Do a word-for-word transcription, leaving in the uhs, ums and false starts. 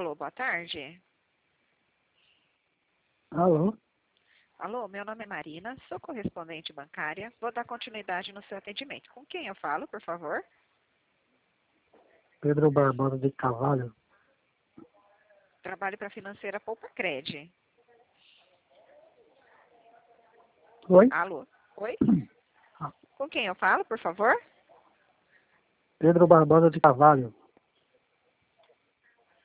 Alô, boa tarde. Alô? Alô, meu nome é Marina, sou correspondente bancária. Vou dar continuidade no seu atendimento. Com quem eu falo, por favor? Pedro Barbosa de Carvalho. Trabalho para a financeira Poupa Cred. Oi? Alô? Oi? Ah, Com quem eu falo, por favor? Pedro Barbosa de Carvalho.